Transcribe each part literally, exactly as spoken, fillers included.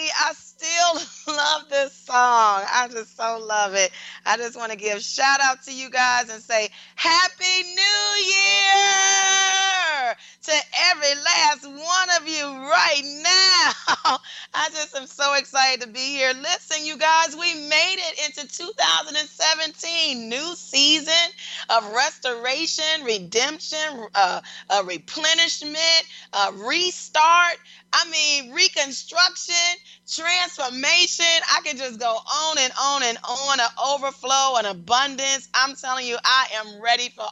I still love this song. I just so love it. I just want to give shout out to you guys and say Happy New Year to every last one of you right now. I just am so excited to be here. Listen, you guys, we made it into two thousand seventeen, new season of restoration, redemption, uh, uh, replenishment, uh, restart. I mean, reconstruction, transformation. I can just go on and on and on, an overflow, an abundance. I'm telling you, I am ready for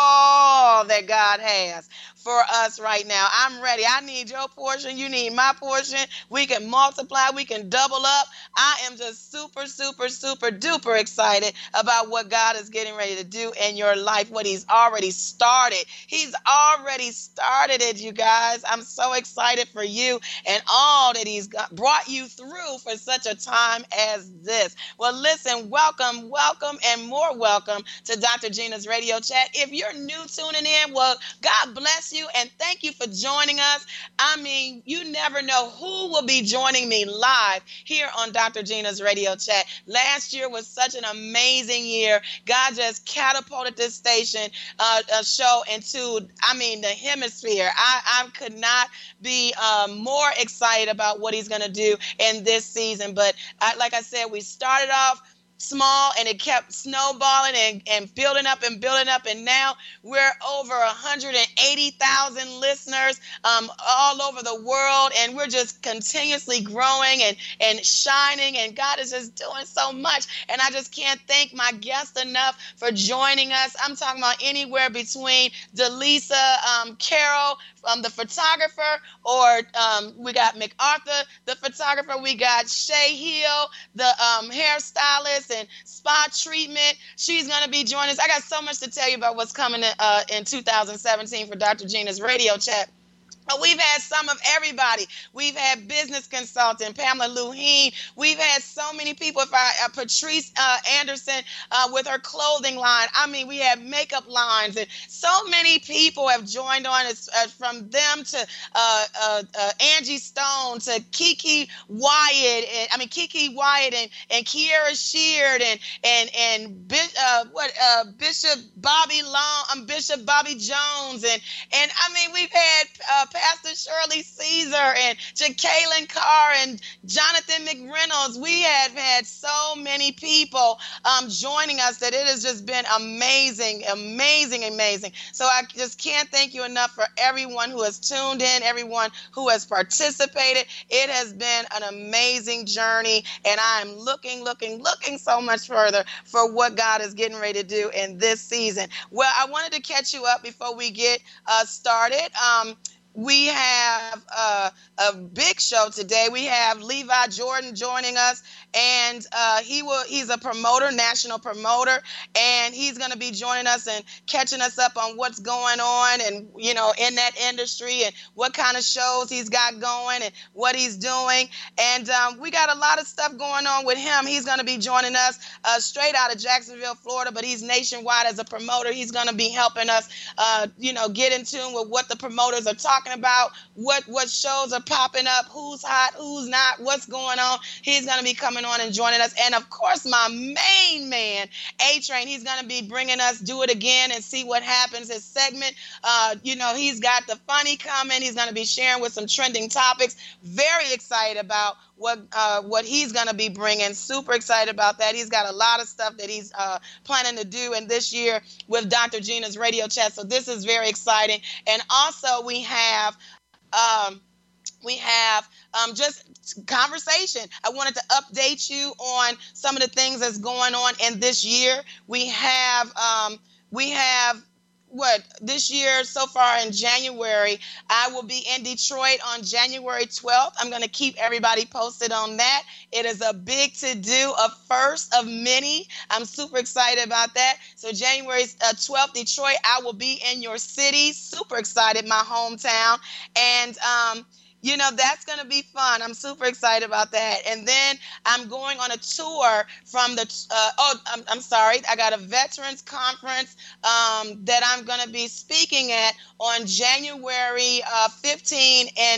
all that God has for us right now. I'm ready. I need your portion. You need my portion. We can multiply. We can double up. I am just super, super, super duper excited about what God is getting ready to do in your life, what he's already started. He's already started it, you guys. I'm so excited for you and all that he's got, brought you through for such a time as this. Well, listen, welcome, welcome, and more welcome to Doctor Gina's Radio Chat. If you're new tuning in, well, God bless you and thank you for joining us. I mean, you never know who will be joining me live here on Doctor Gina's Radio Chat. Last year was such an amazing year. God just catapulted this station uh, uh, show into, I mean, the hemisphere. I, I could not be um, more excited about what he's going to do in this season. But I, like I said, we started off small and it kept snowballing and, and building up and building up. And now we're over one hundred eighty thousand listeners um, all over the world. And we're just continuously growing and, and shining. And God is just doing so much. And I just can't thank my guests enough for joining us. I'm talking about anywhere between Delisa um, Carroll, um, the photographer, or um, we got MacArthur, the photographer. We got Shay Hill, the um, hairstylist and spa treatment. She's going to be joining us. I got so much to tell you about what's coming in, uh, in two thousand seventeen for Doctor Gina's Radio Chat. We've had some of everybody. We've had business consultant Pamela Luheen. We've had so many people. If I, uh, Patrice uh, Anderson uh, with her clothing line. I mean, we have makeup lines, and so many people have joined on. As, uh, from them to uh, uh, uh, Angie Stone to Kiki Wyatt. And, I mean, Kiki Wyatt and and Kiera Sheard and and and uh, what uh, Bishop Bobby Long, um, Bishop Bobby Jones, and and I mean, we've had. Uh, Pastor Shirley Caesar and Jacqueline Carr and Jonathan McReynolds. We have had so many people um, joining us that it has just been amazing, amazing, amazing. So I just can't thank you enough for everyone who has tuned in, everyone who has participated. It has been an amazing journey, and I'm looking, looking, looking so much further for what God is getting ready to do in this season. Well, I wanted to catch you up before we get uh, started. Um, We have uh, a big show today. We have Levi Jordan joining us, and uh, he will. He's a promoter, national promoter, and he's going to be joining us and catching us up on what's going on, and you know, in that industry, and what kind of shows he's got going, and what he's doing. And um, we got a lot of stuff going on with him. He's going to be joining us uh, straight out of Jacksonville, Florida, but he's nationwide as a promoter. He's going to be helping us, uh, you know, get in tune with what the promoters are talking about, what what shows are popping up, who's hot, who's not, what's going on. He's going to be coming on and joining us. And of course, my main man, A-Train, he's going to be bringing us Do It Again and See What Happens, his segment. Uh, you know, he's got the funny coming. He's going to be sharing with some trending topics. Very excited about what uh, what he's going to be bringing. Super excited about that. He's got a lot of stuff that he's uh, planning to do in this year with Doctor Gina's Radio Chat. So this is very exciting. And also we have um, we have um, just conversation. I wanted to update you on some of the things that's going on in this year. We have um, we have. What this year so far in January, I will be in Detroit on January twelfth. I'm going to keep everybody posted on that. It is a big to do, a first of many. I'm super excited about that. So January twelfth, Detroit, I will be in your city. Super excited, my hometown. And um, you know, that's going to be fun. I'm super excited about that. And then I'm going on a tour from the, uh, oh, I'm, I'm sorry. I got a veterans conference um, that I'm going to be speaking at on January uh, fifteenth and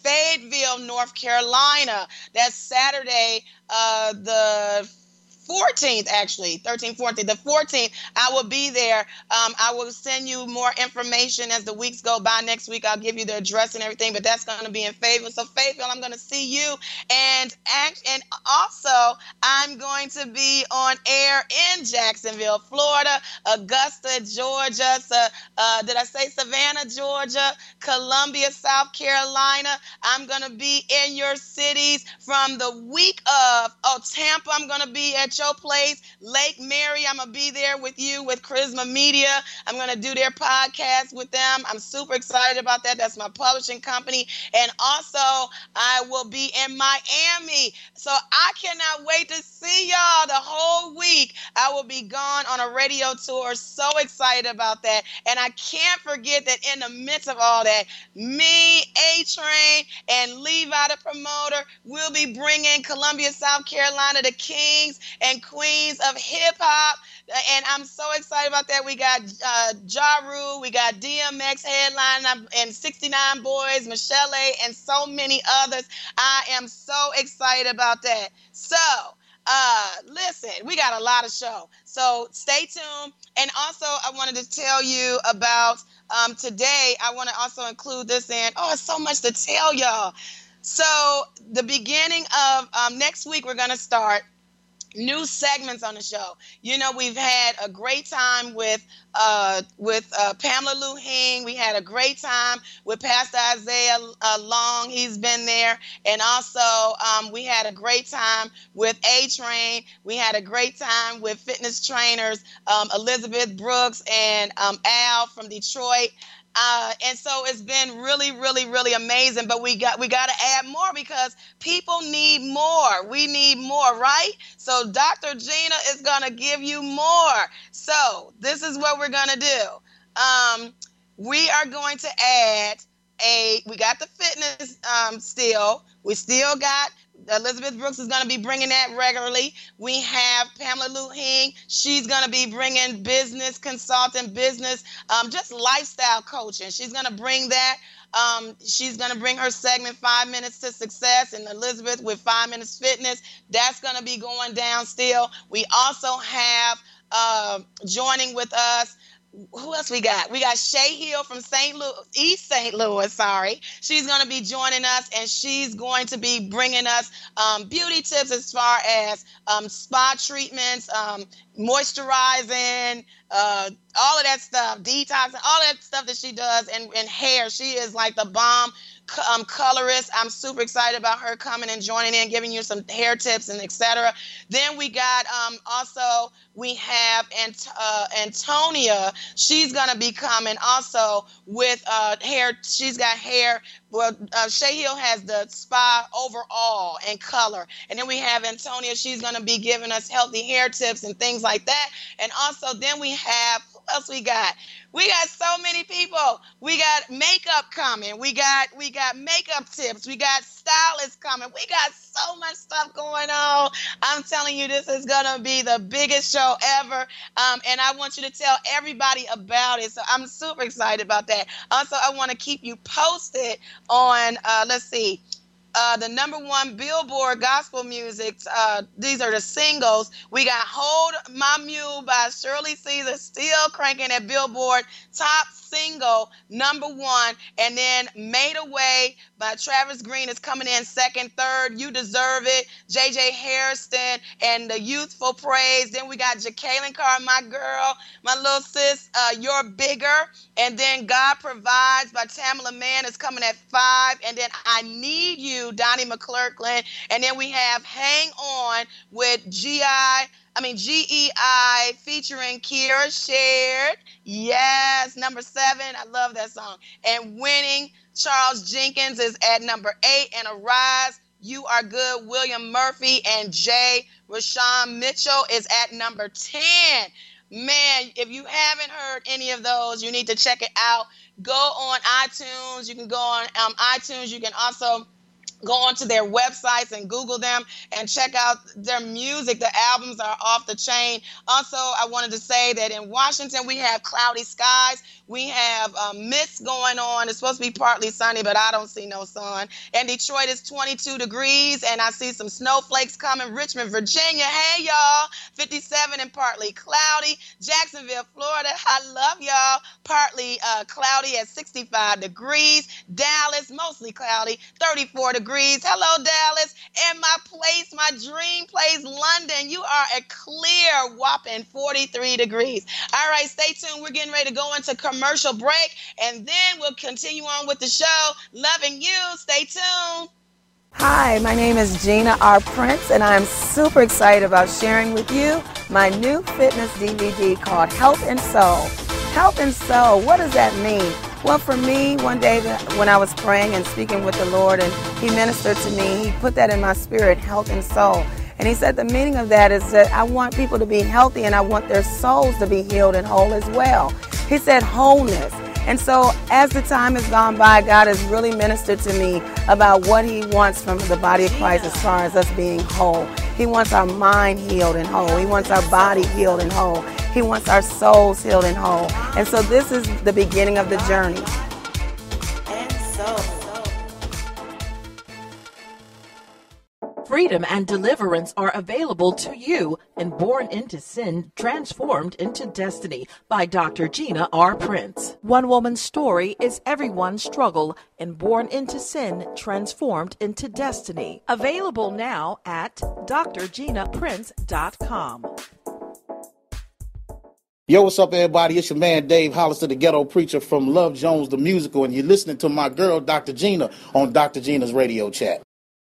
Fayetteville, North Carolina. That's Saturday, uh, the fourteenth, actually, thirteenth, fourteenth, the fourteenth, I will be there. Um, I will send you more information as the weeks go by. Next week, I'll give you the address and everything, but that's going to be in Fayetteville. So Fayetteville, I'm going to see you. And, act, and also, I'm going to be on air in Jacksonville, Florida, Augusta, Georgia. So, uh, did I say Savannah, Georgia, Columbia, South Carolina? I'm going to be in your cities from the week of, oh, Tampa, I'm going to be at your place. Lake Mary, I'm going to be there with you with Charisma Media. I'm going to do their podcast with them. I'm super excited about that. That's my publishing company. And also, I will be in Miami. So I cannot wait to see y'all the whole week. I will be gone on a radio tour. So excited about that. And I can't forget that in the midst of all that, me, A-Train, and Levi the promoter will be bringing Columbia, South Carolina, the kings and queens of hip hop. And I'm so excited about that. We got uh, Ja Rule, we got D M X headline, and sixty-nine Boys, Michelle A, and so many others. I am so excited about that. So, uh, listen, we got a lot of show. So stay tuned. And also, I wanted to tell you about um, today. I want to also include this in. Oh, it's so much to tell y'all. So the beginning of um, next week, we're going to start new segments on the show. You know, we've had a great time with uh, with uh, Pamela Lou Hing. We had a great time with Pastor Isaiah uh, Long. He's been there. And also, um, we had a great time with A-Train. We had a great time with fitness trainers, um, Elizabeth Brooks and um, Al from Detroit. Uh, and so it's been really, really, really amazing. But we got we got to add more because people need more. We need more, right? So Doctor Gina is going to give you more. So this is what we're going to do. Um, we are going to add a, we got the fitness um, still. We still got Elizabeth Brooks is going to be bringing that regularly. We have Pamela Lou Hing. She's going to be bringing business consulting, business, um, just lifestyle coaching. She's going to bring that. Um, she's going to bring her segment, Five Minutes to Success, and Elizabeth with Five Minutes Fitness. That's going to be going down still. We also have uh, joining with us. Who else we got? We got Shay Hill from Saint Louis, East Saint Louis, sorry. She's going to be joining us, and she's going to be bringing us um, beauty tips as far as um, spa treatments, um, moisturizing, uh, all of that stuff, detoxing, all of that stuff that she does, and, and hair. She is like the bomb um, colorist. I'm super excited about her coming and joining in, giving you some hair tips and et cetera. Then we got um, also, we have Ant- uh, Antonia. She's going to be coming also with uh, hair. She's got hair. Well, uh, Shay Hill has the spa overall and color. And then we have Antonia. She's going to be giving us healthy hair tips and things like that. And also then we have, who else we got? We got so many people. We got makeup coming. We got we got makeup tips. We got stylists coming. We got so much stuff going on. I'm telling you, this is going to be the biggest show ever. Um, and I want you to tell everybody about it. So I'm super excited about that. Also, I want to keep you posted on, uh, let's see, Uh, the number one Billboard gospel music. Uh, these are the singles. We got Hold My Mule by Shirley Caesar, still cranking at Billboard top single, number one. And then Made a Way by Travis Green is coming in second, third. You Deserve It, J J Harrison, and The Youthful Praise. Then we got Jacqueline Carr, my girl, my little sis, uh, You're Bigger. And then God Provides by Tamala Mann is coming at five. And then I Need You, Donnie McClurkin. And then we have Hang On with G I, I mean G E I featuring Kira Shared. Yes, number seven. I love that song. And Winning, Charles Jenkins is at number eight. And Arise, You Are Good, William Murphy and Jay Rashawn Mitchell is at number ten. Man, if you haven't heard any of those, you need to check it out. Go on iTunes. You can go on um, iTunes. You can also Go onto their websites and Google them and check out their music. The albums are off the chain. Also, I wanted to say that in Washington, we have cloudy skies. We have um, mist going on. It's supposed to be partly sunny, but I don't see no sun. And Detroit is twenty-two degrees, and I see some snowflakes coming. Richmond, Virginia, hey, y'all, fifty-seven and partly cloudy. Jacksonville, Florida, I love y'all. Partly uh, cloudy at sixty-five degrees. Dallas, mostly cloudy, thirty-four degrees. Hello, Dallas. And my place, my dream place, London, you are a clear whopping forty-three degrees. All right, stay tuned. We're getting ready to go into commercial break, and then we'll continue on with the show. Loving you. Stay tuned. Hi, my name is Gina R. Prince, and I'm super excited about sharing with you my new fitness D V D called Health and Soul. Health and Soul, what does that mean? Well, for me, one day when I was praying and speaking with the Lord, and He ministered to me, He put that in my spirit, health and soul. And He said the meaning of that is that I want people to be healthy, and I want their souls to be healed and whole as well. He said wholeness. And so as the time has gone by, God has really ministered to me about what He wants from the body of Christ as far as us being whole. He wants our mind healed and whole. He wants our body healed and whole. He wants our souls healed and whole. And so this is the beginning of the journey. And so. Freedom and deliverance are available to you in Born into Sin, Transformed into Destiny by Doctor Gina R. Prince. One woman's story is everyone's struggle in Born into Sin, Transformed into Destiny. Available now at d r gina prince dot com. Yo, what's up, everybody? It's your man, Dave Hollister, the ghetto preacher from Love Jones, the musical, and you're listening to my girl, Doctor Gina, on Doctor Gina's radio chat.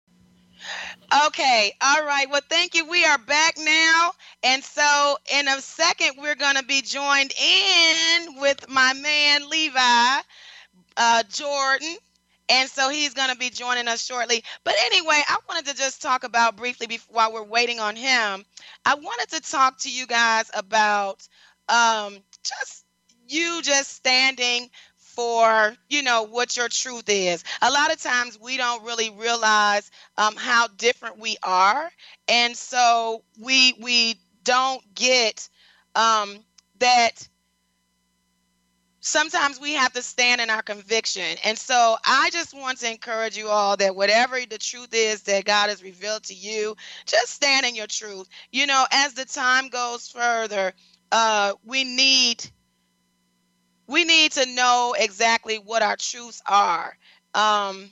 Okay, all right. Well, thank you. We are back now. And so in a second, we're going to be joined in with my man, Levi uh, Jordan. And so he's going to be joining us shortly. But anyway, I wanted to just talk about briefly before, while we're waiting on him. I wanted to talk to you guys about um, just you just standing for, you know, what your truth is. A lot of times we don't really realize um, how different we are. And so we we don't get um, that sometimes we have to stand in our conviction. And so I just want to encourage you all that whatever the truth is that God has revealed to you, just stand in your truth. You know, as the time goes further, uh, we need we need to know exactly what our truths are. Um,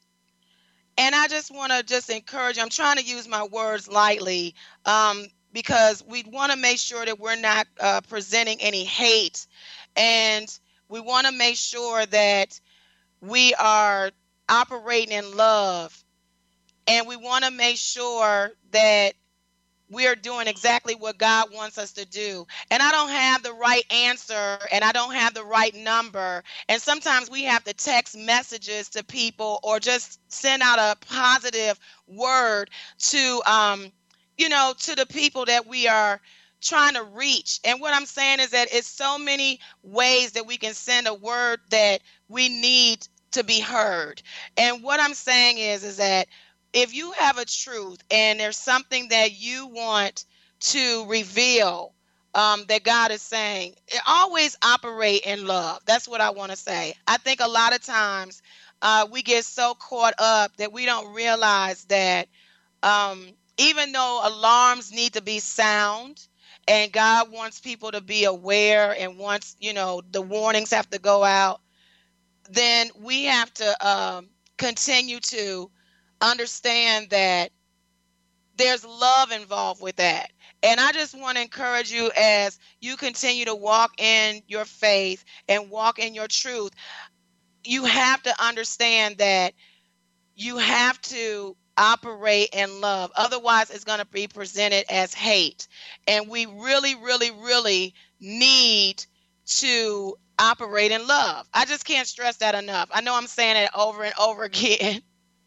and I just want to just encourage you. I'm trying to use my words lightly um, because we want to make sure that we're not uh, presenting any hate. And we want to make sure that we are operating in love. And we want to make sure that we are doing exactly what God wants us to do. And I don't have the right answer, and I don't have the right number. And sometimes we have to text messages to people or just send out a positive word to, um, you know, to the people that we are trying to reach. And what I'm saying is that it's so many ways that we can send a word that we need to be heard. And what I'm saying is, is that if you have a truth and there's something that you want to reveal um, that God is saying, always operate in love. That's what I want to say. I think a lot of times uh, we get so caught up that we don't realize that um, even though alarms need to be sound and God wants people to be aware and wants, you know, the warnings have to go out, then we have to um, continue to understand that there's love involved with that. And I just want to encourage you as you continue to walk in your faith and walk in your truth. You have to understand that you have to operate in love. Otherwise, it's going to be presented as hate. And we really, really, really need to operate in love. I just can't stress that enough. I know I'm saying it over and over again.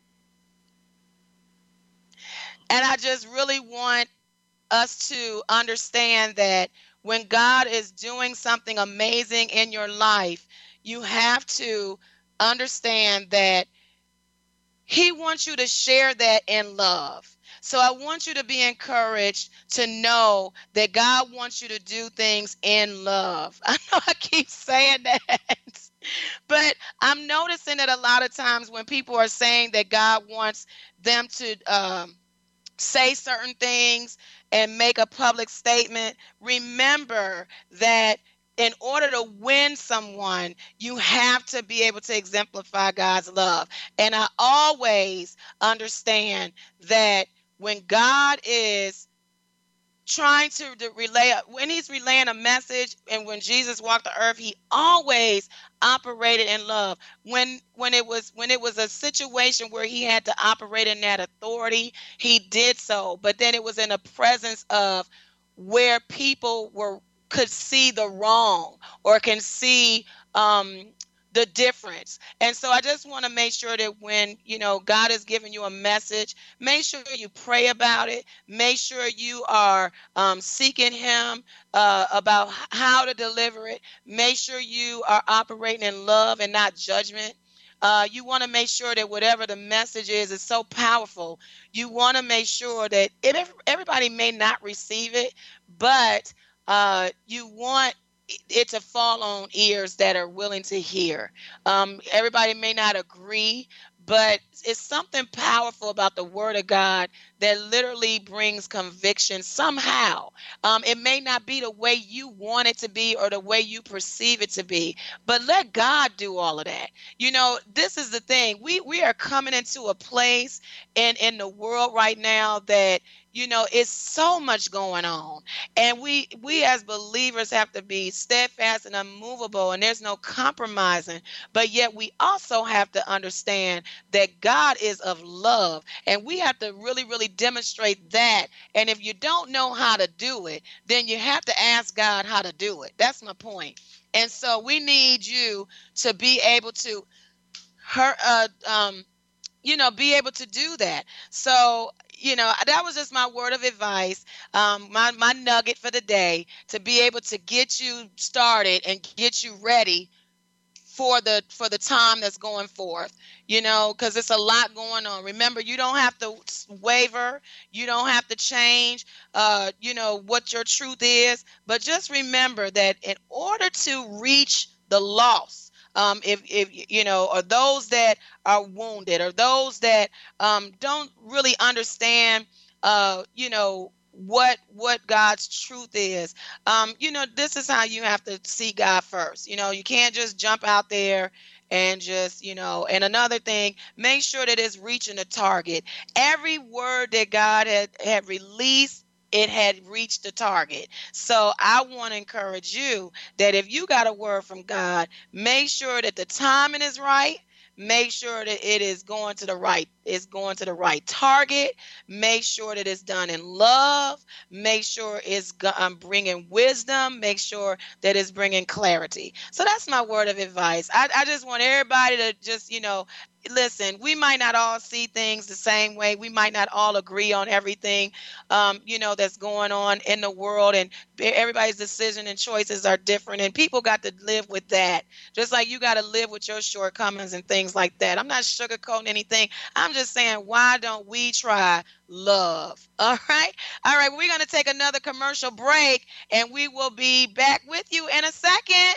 And I just really want us to understand that when God is doing something amazing in your life, you have to understand that he wants you to share that in love. So I want you to be encouraged to know that God wants you to do things in love. I know I keep saying that, but I'm noticing that a lot of times when people are saying that God wants them to um, say certain things and make a public statement, remember that in order to win someone, you have to be able to exemplify God's love. And I always understand that when God is trying to, to relay, when he's relaying a message, and when Jesus walked the earth, he always operated in love. When when it was when it was a situation where he had to operate in that authority, he did so. But then it was in a presence of where people were could see the wrong or can see um the difference. And so I just want to make sure that when, you know, God is giving you a message, make sure you pray about it. Make sure you are um, seeking him uh, about how to deliver it. Make sure you are operating in love and not judgment. Uh, you want to make sure that whatever the message is is so powerful. You want to make sure that it, everybody may not receive it, but uh, you want it to fall on ears that are willing to hear. Um, everybody may not agree, but it's something powerful about the word of God that literally brings conviction somehow. Um, it may not be the way you want it to be or the way you perceive it to be, but let God do all of that. You know, this is the thing. We we are coming into a place in, in the world right now that, you know, it's so much going on. And we we as believers have to be steadfast and unmovable, and there's no compromising. But yet we also have to understand that God is of love, and we have to really, really demonstrate that. And if you don't know how to do it, then you have to ask God how to do it. That's my point. And so we need you to be able to her uh, um you know, be able to do that. So, you know, that was just my word of advice, um, my, my nugget for the day, to be able to get you started and get you ready for the for the time that's going forth, you know, because it's a lot going on. Remember, you don't have to waver. You don't have to change, uh, you know, what your truth is. But just remember that in order to reach the lost, Um, if, if, you know, or those that are wounded, or those that um, don't really understand, uh, you know, what what God's truth is. Um, you know, this is how you have to see God first. You know, you can't just jump out there and just, you know, and another thing, make sure that it's reaching the target. Every word that God had, had released, it had reached the target. So I want to encourage you that if you got a word from God, make sure that the timing is right. Make sure that it is going to the right, it's going to the right target. Make sure that it's done in love. Make sure it's um, bringing wisdom. Make sure that it's bringing clarity. So that's my word of advice. I, I just want everybody to just, you know, listen, we might not all see things the same way. We might not all agree on everything, um, you know, that's going on in the world, and everybody's decision and choices are different, and people got to live with that. Just like you got to live with your shortcomings and things like that. I'm not sugarcoating anything. I'm just saying, why don't we try love? All right. All right. We're going to take another commercial break, and we will be back with you in a second.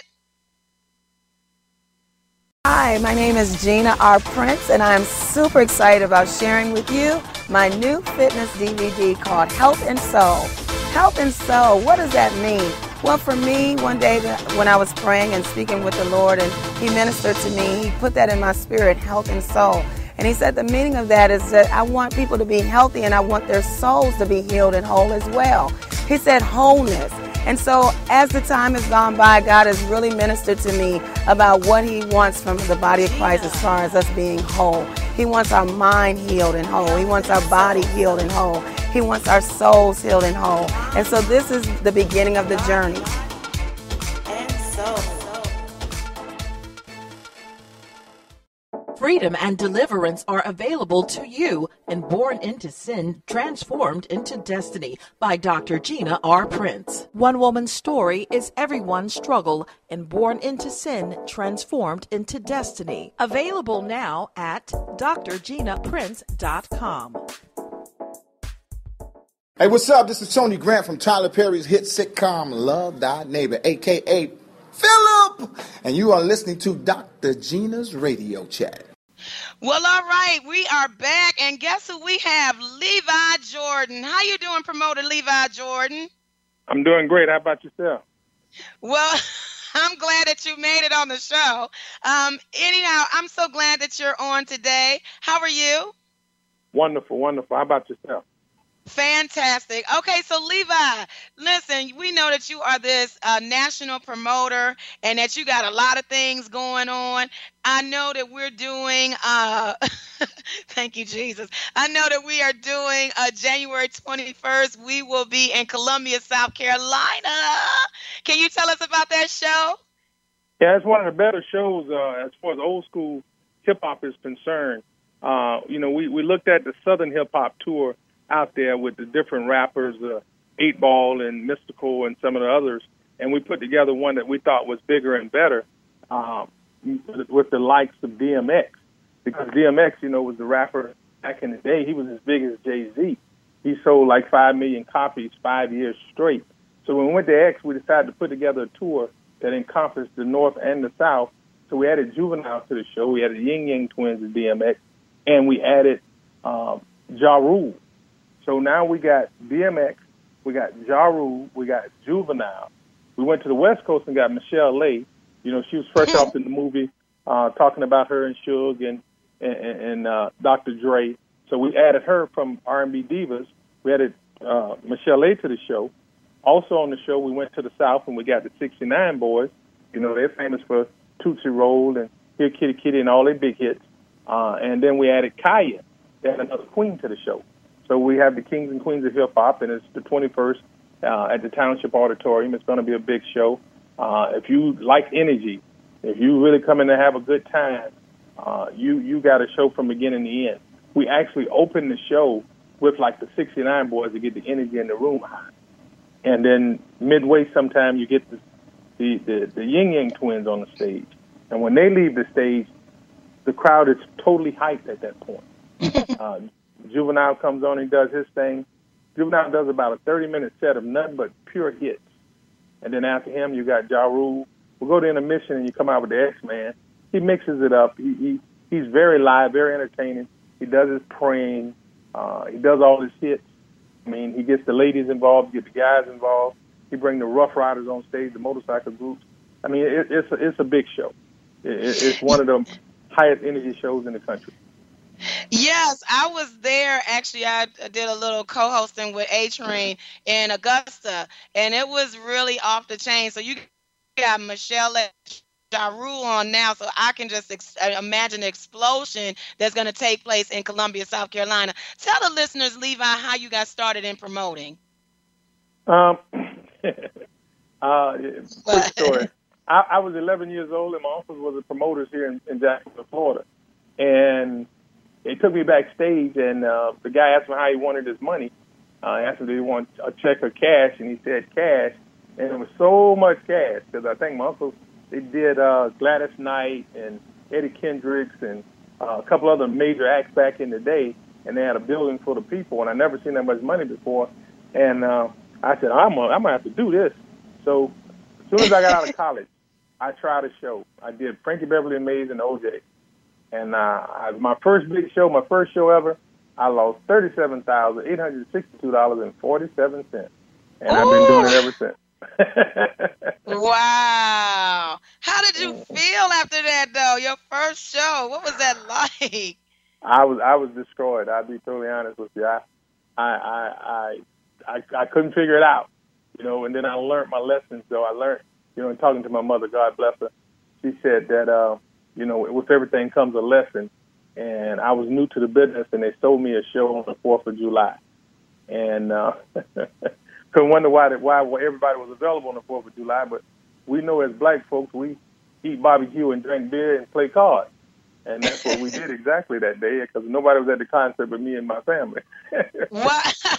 Hi, my name is Gina R. Prince, and I am super excited about sharing with you my new fitness D V D called Health and Soul. Health and Soul, what does that mean? Well, for me, one day when I was praying and speaking with the Lord, and he ministered to me, he put that in my spirit, health and soul. And he said the meaning of that is that I want people to be healthy, and I want their souls to be healed and whole as well. He said wholeness. And so as the time has gone by, God has really ministered to me about what he wants from the body of Christ as far as us being whole. He wants our mind healed and whole. He wants our body healed and whole. He wants our souls healed and whole. And so this is the beginning of the journey. And so. Freedom and deliverance are available to you in Born into Sin, Transformed into Destiny by Doctor Gina R. Prince. One woman's story is everyone's struggle in Born into Sin, Transformed into Destiny. Available now at d r gina prince dot com. Hey, what's up? This is Tony Grant from Tyler Perry's hit sitcom Love Thy Neighbor, a k a. Philip, and you are listening to Doctor Gina's Radio Chat. Well, all right, we are back, and guess who we have? Levi Jordan. How you doing, promoter Levi Jordan? I'm doing great. How about yourself? Well, I'm glad that you made it on the show. Um, anyhow, I'm so glad that you're on today. How are you? Wonderful, wonderful. How about yourself? Fantastic. Okay, so Levi, listen, we know that you are this uh, national promoter and that you got a lot of things going on. I know that we're doing, uh, thank you, Jesus. I know that we are doing uh, January twenty-first. We will be in Columbia, South Carolina. Can you tell us about that show? Yeah, it's one of the better shows uh, as far as old school hip hop is concerned. Uh, you know, we, we looked at the Southern hip hop tour out there with the different rappers, uh, eight ball and Mystical and some of the others, and we put together one that we thought was bigger and better um, with the likes of D M X, because D M X, you know, was the rapper back in the day. He was as big as Jay-Z. He sold like five million copies five years straight. So when we went to X, we decided to put together a tour that encompassed the North and the South. So we added Juvenile to the show. We added Ying Yang Twins as D M X, and we added um, Ja Rule. So now we got D M X, we got Ja Rule, we got Juvenile. We went to the West Coast and got Michelle Lay. You know, she was fresh off in the movie, uh, talking about her and Suge and and, and uh, Doctor Dre. So we added her from R and B Divas. We added uh, Michelle Lay to the show. Also on the show, we went to the South and we got the sixty-nine Boys. You know, they're famous for Tootsie Roll and Here Kitty Kitty and all their big hits. Uh, and then we added Kaya, and another queen to the show. So we have the Kings and Queens of Hip Hop, and it's the twenty-first uh, at the Township Auditorium. It's going to be a big show. Uh, if you like energy, if you really come in to have a good time, uh, you you got a show from beginning to end. We actually open the show with like the sixty-nine Boys to get the energy in the room high. And then midway sometime you get the the, the, the Ying Yang Twins on the stage. And when they leave the stage, the crowd is totally hyped at that point. uh, Juvenile comes on and does his thing. Juvenile does about a thirty-minute set of nothing but pure hits. And then after him, you got Ja Rule. We'll go to intermission, and you come out with the X-Man. He mixes it up. He, he He's very live, very entertaining. He does his praying. Uh, he does all his hits. I mean, he gets the ladies involved, gets the guys involved. He brings the Rough Riders on stage, the motorcycle groups. I mean, it, it's, a, it's a big show. It, it's one of the highest energy shows in the country. Yes, I was there. Actually, I did a little co-hosting with A-Train in Augusta, and it was really off the chain. So you got Michelle and Ja Rule on now, so I can just ex- imagine the explosion that's going to take place in Columbia, South Carolina. Tell the listeners, Levi, how you got started in promoting. Um, uh, quick story. I, I was eleven years old, and my uncle was a promoter here in, in Jacksonville, Florida, and they took me backstage, and uh, the guy asked me how he wanted his money. Uh, I asked him, did he want a check or cash? And he said cash. And it was so much cash because I think my uncle, they did uh, Gladys Knight and Eddie Kendricks and uh, a couple other major acts back in the day. And they had a building full of people, and I never seen that much money before. And uh, I said, I'm going I'm to have to do this. So as soon as I got out of college, I tried a show. I did Frankie Beverly and Maze and O J. And uh, I, my first big show, my first show ever, I lost thirty-seven thousand eight hundred sixty-two dollars and forty-seven cents. And Ooh. I've been doing it ever since. Wow. How did you feel after that, though? Your first show, what was that like? I was I was destroyed. I'll be totally honest with you. I I I I, I, I couldn't figure it out, you know, and then I learned my lessons, though. I learned, you know, in talking to my mother, God bless her, she said that, uh, you know, with everything comes a lesson. And I was new to the business, and they sold me a show on the fourth of July. And uh, couldn't wonder why, that, why everybody was available on the fourth of July. But we know as black folks, we eat barbecue and drink beer and play cards. And that's what we did exactly that day because nobody was at the concert but me and my family. Wow.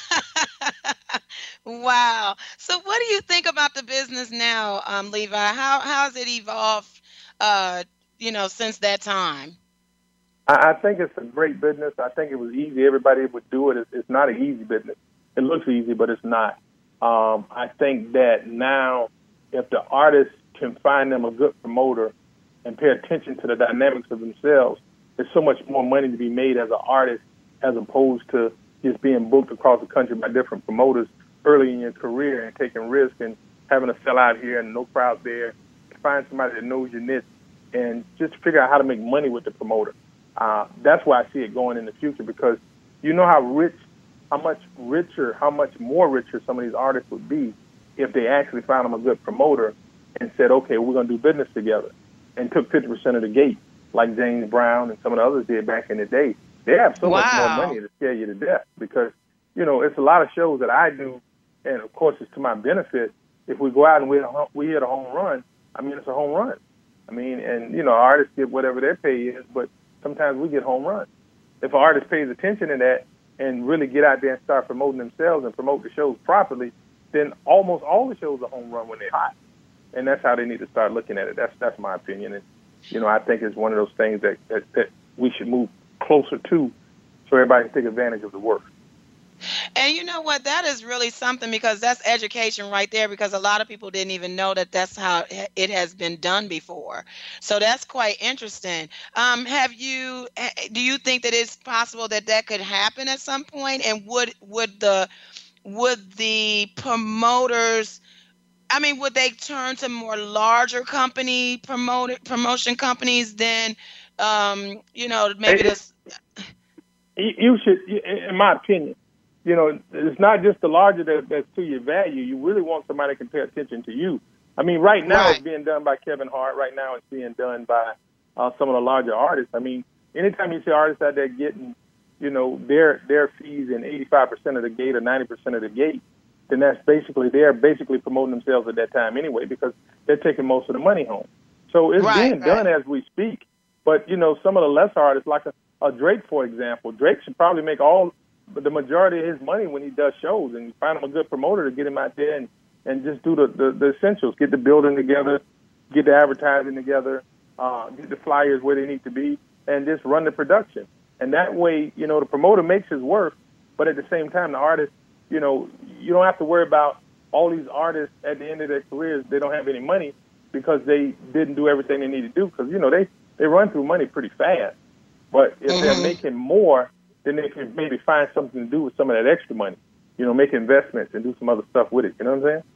Wow. So what do you think about the business now, um, Levi? How how's it evolved uh, you know, since that time? I, I think it's a great business. I think it was easy. Everybody would do it. It's, it's not an easy business. It looks easy, but it's not. Um, I think that now if the artist can find them a good promoter and pay attention to the dynamics of themselves, there's so much more money to be made as an artist as opposed to just being booked across the country by different promoters early in your career and taking risks and having to sell out here and no crowd there. Find somebody that knows your niche and just figure out how to make money with the promoter. Uh, that's why I see it going in the future because you know how rich, how much richer, how much more richer some of these artists would be if they actually found them a good promoter and said, okay, we're going to do business together and took fifty percent of the gate like James Brown and some of the others did back in the day. They have so Wow. much more money to scare you to death because, you know, it's a lot of shows that I do, and, of course, it's to my benefit. If we go out and we, we hit a home run, I mean, it's a home run. I mean, and, you know, artists get whatever their pay is, but sometimes we get home runs. If an artist pays attention to that and really get out there and start promoting themselves and promote the shows properly, then almost all the shows are home run when they're hot. And that's how they need to start looking at it. That's that's my opinion. And, you know, I think it's one of those things that, that, that we should move closer to so everybody can take advantage of the work. And you know what? That is really something because that's education right there because a lot of people didn't even know that that's how it has been done before. So that's quite interesting. Um, have you, do you think that it's possible that that could happen at some point? And would, would the, would the promoters, I mean, would they turn to more larger company promote, promotion companies than, um, you know, maybe this? You should, in my opinion, you know, it's not just the larger that, that's to your value. You really want somebody that can pay attention to you. I mean, right now Right. it's being done by Kevin Hart. Right now it's being done by uh, some of the larger artists. I mean, anytime you see artists out there getting, you know, their their fees in eighty-five percent of the gate or ninety percent of the gate, then that's basically, they're basically promoting themselves at that time anyway because they're taking most of the money home. So it's Right, being done right. as we speak. But, you know, some of the lesser artists, like a, a Drake, for example, Drake should probably make all the majority of his money when he does shows and find him a good promoter to get him out there and, and just do the, the, the essentials, get the building together, get the advertising together, uh, get the flyers where they need to be, and just run the production. And that way, you know, the promoter makes his worth, but at the same time, the artist, you know, you don't have to worry about all these artists at the end of their careers, they don't have any money because they didn't do everything they need to do because, you know, they, they run through money pretty fast. But if they're making more, then they can maybe find something to do with some of that extra money, you know, make investments and do some other stuff with it. You know what I'm saying?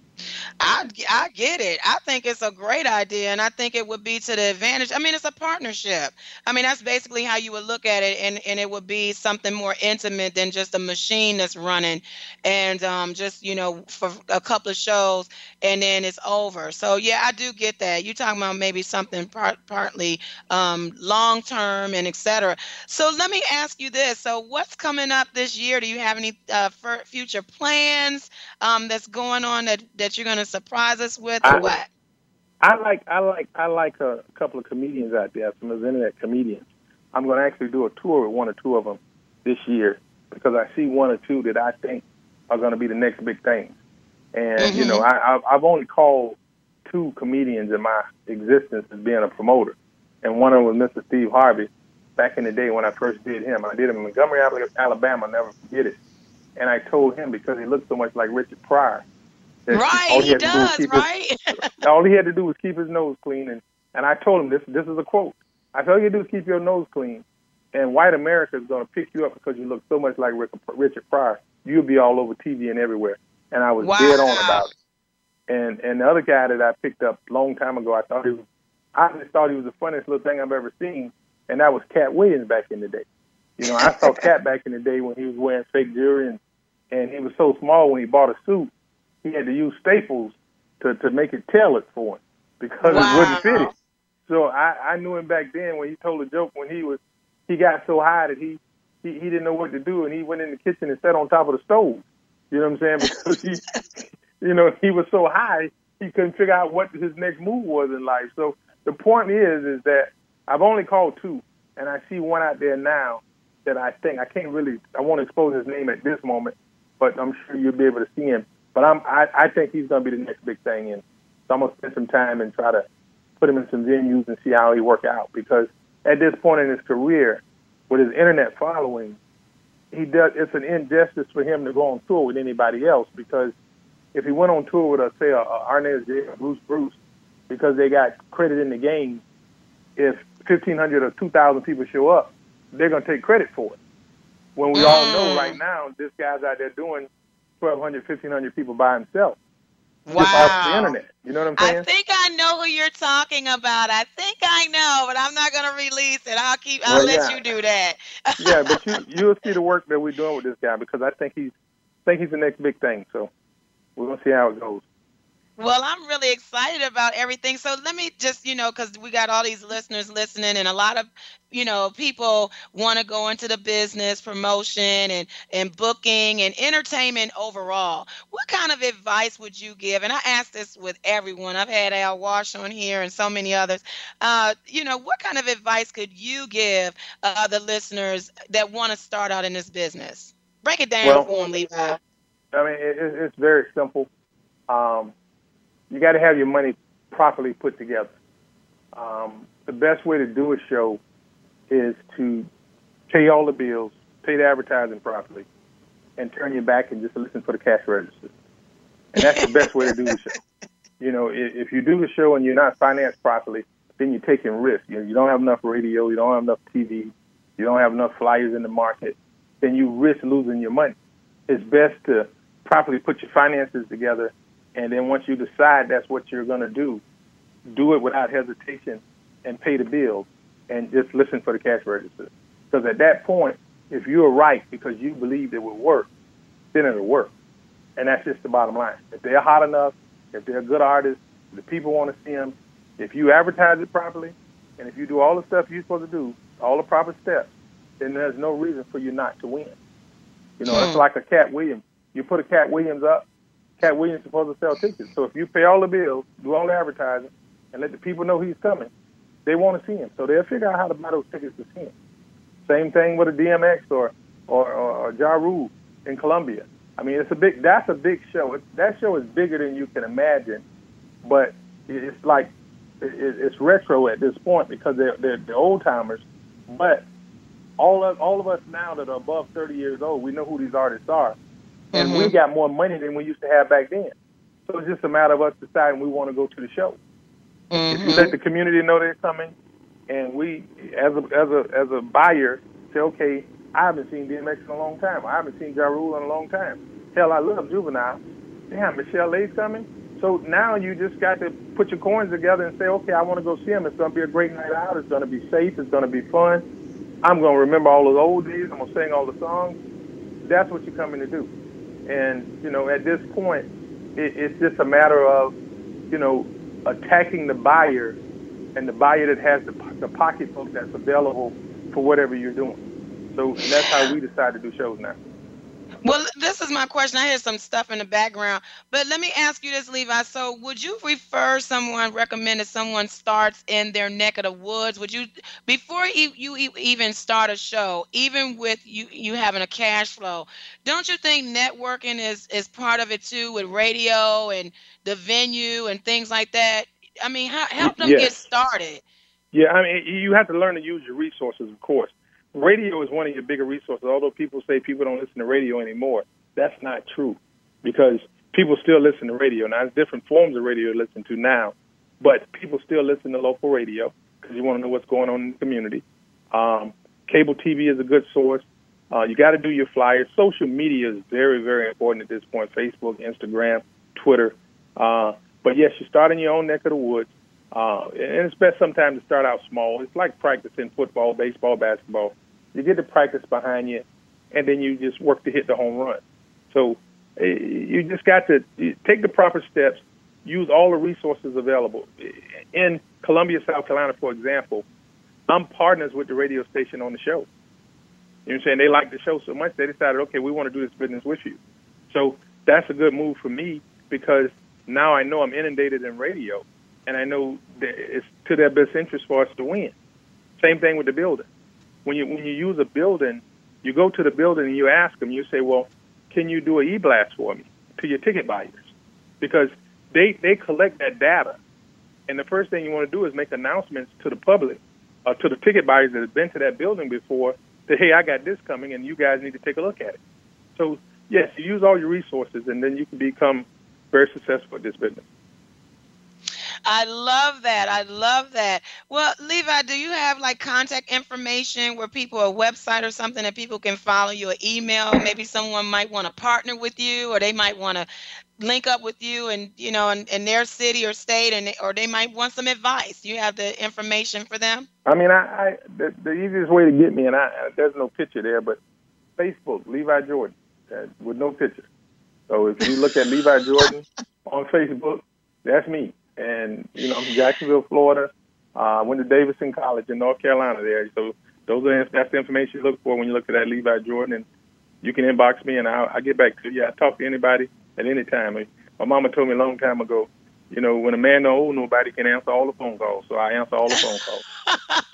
I, I get it. I think it's a great idea, and I think it would be to the advantage. I mean, it's a partnership. I mean, that's basically how you would look at it, and, and it would be something more intimate than just a machine that's running and um, just, you know, for a couple of shows, and then it's over. So, yeah, I do get that. You're talking about maybe something part, partly um, long-term and et cetera. So let me ask you this. So what's coming up this year? Do you have any uh, for future plans um, that's going on that, that you're going to surprise us with, or I, what? I like I like I like a couple of comedians out there, some of those internet comedians. I'm going to actually do a tour with one or two of them this year because I see one or two that I think are going to be the next big thing. And Mm-hmm. you know, I, I've only called two comedians in my existence as being a promoter, and one of them was Mister Steve Harvey. Back in the day when I first did him, I did him in Montgomery, Alabama. I'll never forget it. And I told him because he looked so much like Richard Pryor. that Right, all he had to do was does, keep right? His, all he had to do was keep his nose clean. And, and I told him, this This is a quote. I said, all you do is keep your nose clean, and white America is going to pick you up because you look so much like Rick, Richard Pryor. You'll be all over T V and everywhere. And I was Wow. dead on about it. And and the other guy that I picked up a long time ago, I thought he was, I just thought he was the funniest little thing I've ever seen, and that was Cat Williams back in the day. You know, I saw Cat back in the day when he was wearing fake jewelry, and, and he was so small when he bought a suit, he had to use staples to, to make it tailored for him because Wow. it wouldn't fit him. So I, I knew him back then when he told a joke when he was he got so high that he, he, he didn't know what to do, and he went in the kitchen and sat on top of the stove. You know what I'm saying? Because he, you know, he was so high he couldn't figure out what his next move was in life. So the point is, is that I've only called two, and I see one out there now that I think I can't really. I won't expose his name at this moment, but I'm sure you'll be able to see him. But I'm, I, I think he's going to be the next big thing. And so I'm going to spend some time and try to put him in some venues and see how he work out. Because at this point in his career, with his internet following, he does. It's an injustice for him to go on tour with anybody else. Because if he went on tour with, a, say, a, a Arnez J or Bruce Bruce, because they got credit in the game, if fifteen hundred or two thousand people show up, they're going to take credit for it. When we mm. all know right now, this guy's out there doing twelve hundred, fifteen hundred people by himself. Wow. Just off the internet. You know what I'm saying? I think I know who you're talking about. I think I know, but I'm not going to release it. I'll keep. I'll well, let yeah. you do that. Yeah, but you you'll see the work that we're doing with this guy, because I think he's think he's the next big thing. So we're going to see how it goes. Well, I'm really excited about everything. So let me just, you know, because we got all these listeners listening, and a lot of, you know, people want to go into the business, promotion and, and booking and entertainment overall. What kind of advice would you give? And I ask this with everyone. I've had Al Walsh on here and so many others. Uh, you know, what kind of advice could you give uh, the listeners that want to start out in this business? Break it down well, for them, Levi. I mean, it, it's very simple. Um, You got to have your money properly put together. Um, the best way to do a show is to pay all the bills, pay the advertising properly, and turn your back and just listen for the cash register. And that's the best way to do the show. You know, if, if you do the show and you're not financed properly, then you're taking risks. You know, you don't have enough radio, you don't have enough T V, you don't have enough flyers in the market, then you risk losing your money. It's best to properly put your finances together. And then once you decide that's what you're going to do, do it without hesitation and pay the bills and just listen for the cash register. Because at that point, if you're right because you believe it will work, then it'll work. And that's just the bottom line. If they're hot enough, if they're good artists, the people want to see them, if you advertise it properly, and if you do all the stuff you're supposed to do, all the proper steps, then there's no reason for you not to win. You know, hmm. it's like a Cat Williams. You put a Cat Williams up, Cat Williams is supposed to sell tickets. So if you pay all the bills, do all the advertising, and let the people know he's coming, they want to see him. So they'll figure out how to buy those tickets to see him. Same thing with a D M X or or, or, or Ja Rule in Colombia. I mean, it's a big. That's a big show. It, that show is bigger than you can imagine, but it's like it, it's retro at this point because they're they're, they're old timers. But all of all of us now that are above thirty years old, we know who these artists are. And mm-hmm. we got more money than we used to have back then. So it's just a matter of us deciding we want to go to the show. Mm-hmm. If you let the community know they're coming, and we, as a as a as a buyer, say, okay, I haven't seen D M X in a long time. I haven't seen Ja Rule in a long time. Hell, I love Juvenile. Damn, Michelle Lay's coming. So now you just got to put your coins together and say, okay, I want to go see him. It's going to be a great night out. It's going to be safe. It's going to be fun. I'm going to remember all those old days. I'm going to sing all the songs. That's what you're coming to do. And, you know, at this point, it, it's just a matter of, you know, attacking the buyer and the buyer that has the, the pocketbook that's available for whatever you're doing. So and that's how we decide to do shows now. Well, this is my question. I hear some stuff in the background, but let me ask you this, Levi. So would you refer someone, recommend that someone starts in their neck of the woods? Would you, before you, you even start a show, even with you, you having a cash flow, don't you think networking is, is part of it too, with radio and the venue and things like that? I mean, how, help them yes. get started. Yeah, I mean, you have to learn to use your resources, of course. Radio is one of your bigger resources. Although people say people don't listen to radio anymore, that's not true because people still listen to radio. Now, there's different forms of radio to listen to now, but people still listen to local radio because you want to know what's going on in the community. Um, cable T V is a good source. Uh, you got to do your flyers. Social media is very, very important at this point, Facebook, Instagram, Twitter. Uh, but, yes, you start in your own neck of the woods. Uh, and it's best sometimes to start out small. It's like practicing football, baseball, basketball. You get the practice behind you, and then you just work to hit the home run. So uh, you just got to take the proper steps, use all the resources available. In Columbia, South Carolina, for example, I'm partners with the radio station on the show. You know what I'm saying? They like the show so much, they decided, okay, we want to do this business with you. So that's a good move for me because now I know I'm inundated in radio, and I know that it's to their best interest for us to win. Same thing with the building. When you when you use a building, you go to the building and you ask them. You say, "Well, can you do an e-blast for me to your ticket buyers?" Because they they collect that data, and the first thing you want to do is make announcements to the public, uh, to the ticket buyers that have been to that building before. That, hey, I got this coming, and you guys need to take a look at it. So yes, you use all your resources, and then you can become very successful at this business. I love that. I love that. Well, Levi, do you have like contact information where people, a website or something that people can follow you, an email? Maybe someone might want to partner with you, or they might want to link up with you and, you know, in, in their city or state, and or they might want some advice. Do you have the information for them? I mean, I, I the, the easiest way to get me, and I, there's no picture there, but Facebook, Levi Jordan, uh, with no picture. So if you look at Levi Jordan on Facebook, that's me. And, you know, I'm from Jacksonville, Florida. I uh, went to Davidson College in North Carolina there. So those are that's the information you look for when you look at that Levi Jordan. And you can inbox me, and I'll, I'll get back to you. I talk to anybody at any time. My mama told me a long time ago, you know, when a man don't owe nobody, can answer all the phone calls. So I answer all the phone calls.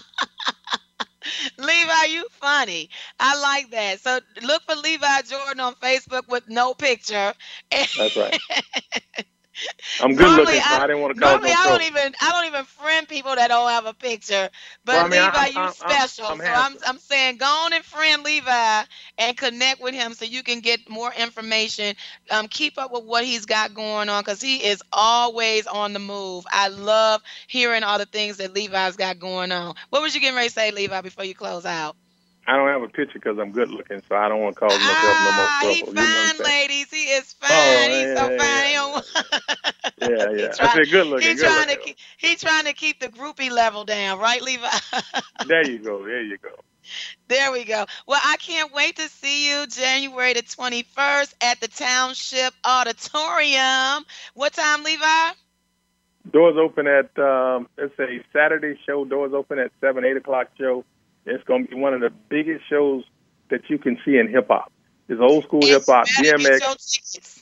Levi, you funny. I like that. So look for Levi Jordan on Facebook with no picture. That's right. I'm good normally looking, so I, I didn't want to cause Normally, no I don't trouble. even I don't even friend people that don't have a picture. But Well, I mean, Levi, I'm- you I'm- special. I'm so I'm handsome. I'm saying go on and friend Levi and connect with him so you can get more information. Um, keep up with what he's got going on because he is always on the move. I love hearing all the things that Levi's got going on. What was you getting ready to say, Levi, before you close out? I don't have a picture because I'm good looking, so I don't want to cause myself Ah, no more he trouble. You know what I'm fine, saying? ladies. He is fine. Oh, He's so yeah, fine. yeah, He don't- Yeah, He yeah. try- I said good looking, He good trying to looking. keep, he trying to keep the groupie level down, right, Levi? There you go, there you go. There we go. Well, I can't wait to see you January the twenty-first at the Township Auditorium. What time, Levi? Doors open at, um, it's a Saturday show. Doors open at seven, eight o'clock show. It's going to be one of the biggest shows that you can see in hip-hop. It's old school hip-hop, It's better D M get X. your tickets.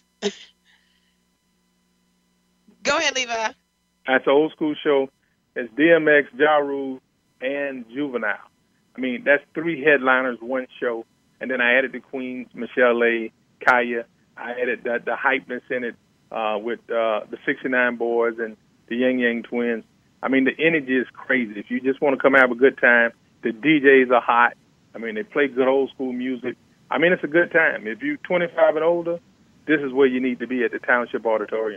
Go ahead, Levi. That's an old school show. It's D M X, Ja Rule, and Juvenile. I mean, that's three headliners, one show. And then I added the Queens, Michelle A., Kaya. I added the, the hypeness in it uh, with uh, the sixty-nine Boys and the Yang Yang Twins. I mean, the energy is crazy. If you just want to come have a good time, the D Js are hot. I mean, they play good old school music. I mean, it's a good time. If you're twenty-five and older, this is where you need to be at the Township Auditorium.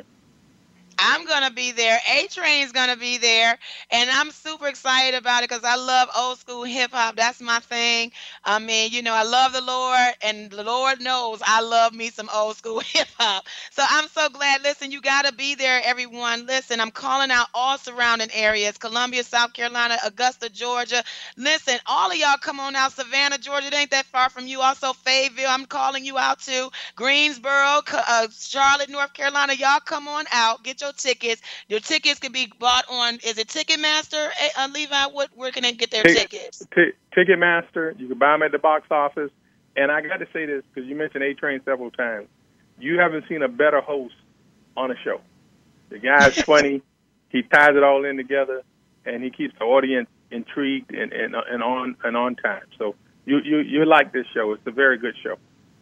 I'm going to be there. A-Train's going to be there. And I'm super excited about it because I love old school hip hop. That's my thing. I mean, you know, I love the Lord, and the Lord knows I love me some old school hip hop. So I'm so glad. Listen, you got to be there, everyone. Listen, I'm calling out all surrounding areas, Columbia, South Carolina, Augusta, Georgia. Listen, all of y'all come on out. Savannah, Georgia, it ain't that far from you. Also, Fayetteville, I'm calling you out too. Greensboro, uh, Charlotte, North Carolina, y'all come on out. Get your tickets. Your tickets can be bought on, is it Ticketmaster, uh, Levi? What, where can they get their Tick- tickets? T- Ticketmaster. You can buy them at the box office. And I got to say this because you mentioned A-Train several times. You haven't seen a better host on a show. The guy's funny. He ties it all in together, and he keeps the audience intrigued and, and, and on and on time. So you, you you like this show. It's a very good show.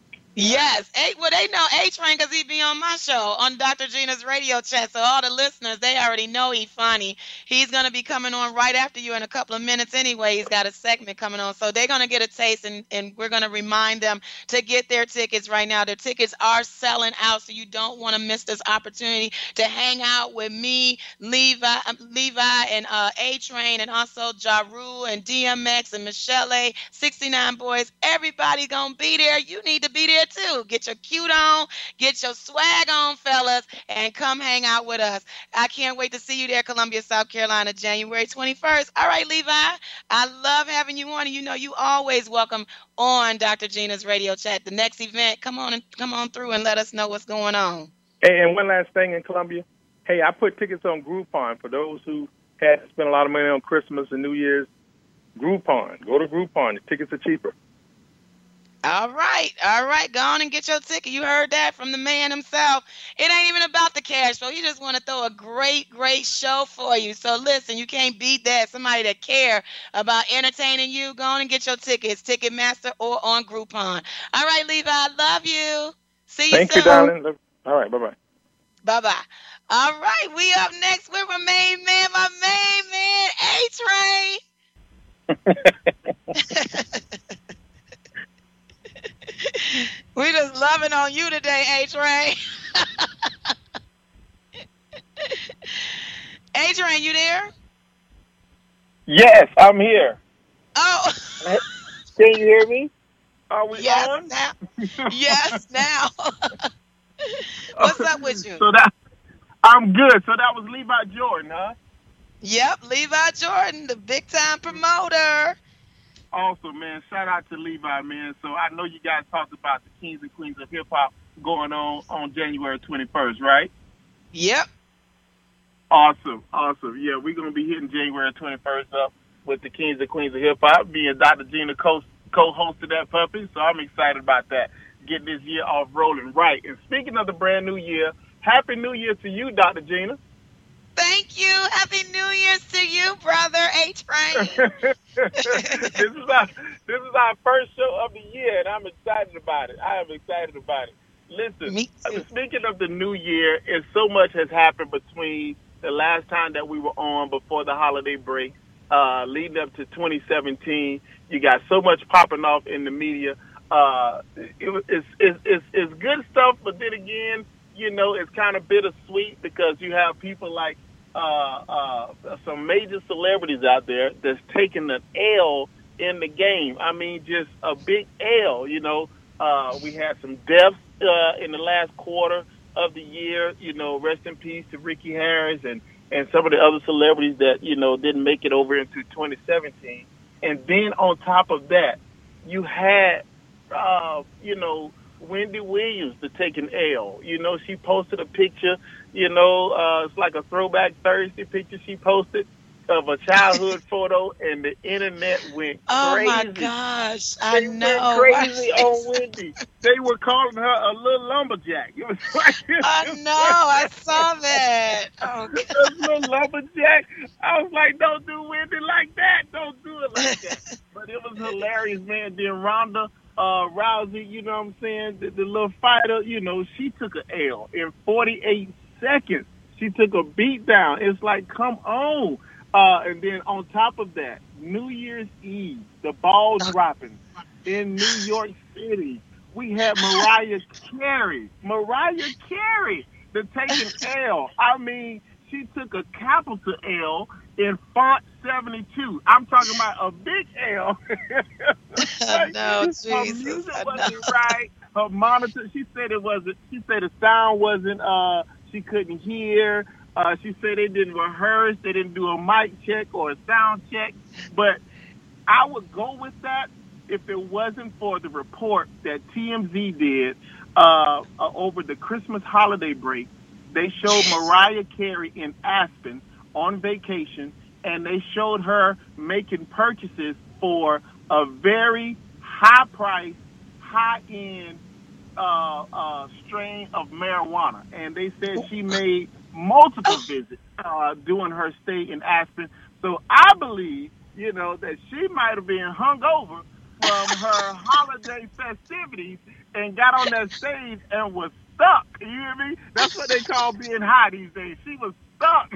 Yes. A, well, they know A-Train because he be on my show on Doctor Gina's radio chat. So all the listeners, they already know he's funny. He's going to be coming on right after you in a couple of minutes anyway. He's got a segment coming on. So they're going to get a taste, and, and we're going to remind them to get their tickets right now. Their tickets are selling out, so you don't want to miss this opportunity to hang out with me, Levi, um, Levi and uh, A-Train, and also Ja Rule and D M X and Michelle A., sixty-nine Boys. Everybody going to be there. You need to be there too. Get your cute on, get your swag on, fellas, and come hang out with us. I can't wait to see you there, Columbia, South Carolina, January twenty-first. All right, Levi, I love having you on, and you know you always welcome on Doctor Gina's radio chat. The next event, come on and come on through and let us know what's going on. Hey, and one last thing in Columbia. Hey, I put tickets on Groupon for those who had to spend a lot of money on Christmas and New Year's. Groupon. Go to Groupon. The tickets are cheaper. All right, all right. Go on and get your ticket. You heard that from the man himself. It ain't even about the cash flow. He just want to throw a great, great show for you. So listen, you can't beat that. Somebody that care about entertaining you, go on and get your tickets, Ticketmaster or on Groupon. All right, Levi, I love you. See you Thank you, soon. darling. All right, bye bye. Bye bye. All right, we up next with my main man, my main man, A-Train. We just loving on you today, A-Train. A-Train, you there? Yes, I'm here. Oh. Can you hear me? Are we yes, on? Now. Yes, now. What's up with you? So that I'm good. So that was Levi Jordan, huh? Yep, Levi Jordan, the big time promoter. Awesome, man. Shout out to Levi, man. So I know you guys talked about the Kings and Queens of Hip Hop going on on January twenty-first, right? Yep. Awesome, awesome. Yeah, we're going to be hitting January twenty-first up with the Kings and Queens of Hip Hop. Me and Doctor Gina co- co-hosted that puppy, so I'm excited about that. Getting this year off rolling right. And speaking of the brand new year, Happy New Year to you, Doctor Gina. Thank you. Happy New Year's to you, brother A-Train. this is our this is our first show of the year, and I'm excited about it. I am excited about it. Listen, Me too. Speaking of the new year, and so much has happened between the last time that we were on before the holiday break, uh, leading up to twenty seventeen. You got so much popping off in the media. Uh, it, it's, it's, it's, it's good stuff, but then again, you know, it's kind of bittersweet because you have people like uh, uh, some major celebrities out there that's taking an L in the game. I mean, just a big L, you know. Uh, we had some deaths uh, in the last quarter of the year, you know, rest in peace to Ricky Harris and, and some of the other celebrities that, you know, didn't make it over into twenty seventeen. And then on top of that, you had, uh, you know, Wendy Williams to take an L. You know, she posted a picture, you know, uh, it's like a throwback Thursday picture she posted of a childhood photo, and the internet went oh crazy. Oh, my gosh. I they know. went crazy on Wendy. They were calling her a little lumberjack. It was like, I know. I saw that. Oh, God. A little lumberjack. I was like, don't do Wendy like that. Don't do it like that. But it was hilarious, man. Then Ronda uh, Rousey, you know what I'm saying, the, the little fighter, you know, she took an L in forty-eight seconds. She took a beat down. It's like, come on. Uh, and then on top of that, New Year's Eve, the ball dropping in New York City. We had Mariah Carey. Mariah Carey to take an L. I mean, she took a capital L in font seventy-two. I'm talking about a big L. Like, no, Jesus. Her music wasn't right. Her monitor, she said it wasn't, she said the sound wasn't, uh, she couldn't hear. Uh, she said they didn't rehearse, they didn't do a mic check or a sound check. But I would go with that if it wasn't for the report that T M Z did uh, uh, over the Christmas holiday break. They showed Mariah Carey in Aspen on vacation, and they showed her making purchases for a very high-priced, high-end uh, uh, strain of marijuana. And they said she made multiple visits uh, during her stay in Aspen. So I believe, you know, that she might have been hungover from her holiday festivities and got on that stage and was stuck. You hear me? That's what they call being high these days. She was stuck.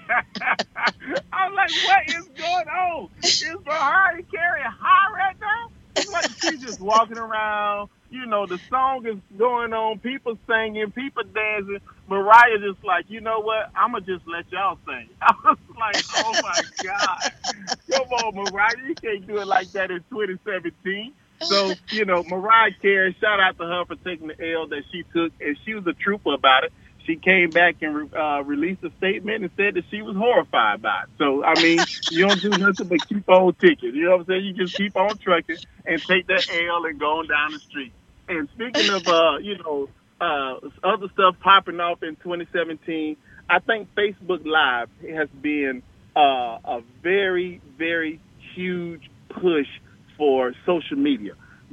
I'm like, what is going on? Is Mariah Carey high right now? It's like she's just walking around. You know, the song is going on, people singing, people dancing. Mariah just like, you know what? I'm going to just let y'all sing. I was like, oh, my God. Come on, Mariah. You can't do it like that in twenty seventeen. So, you know, Mariah Carey, shout out to her for taking the L that she took, and she was a trooper about it. She came back and uh, released a statement and said that she was horrified by it. So, I mean, you don't do nothing but keep on ticking. You know what I'm saying? You just keep on trucking and take that L and go on down the street. And speaking of, uh, you know, uh, other stuff popping off in twenty seventeen, I think Facebook Live has been uh, a very, very huge push for social media.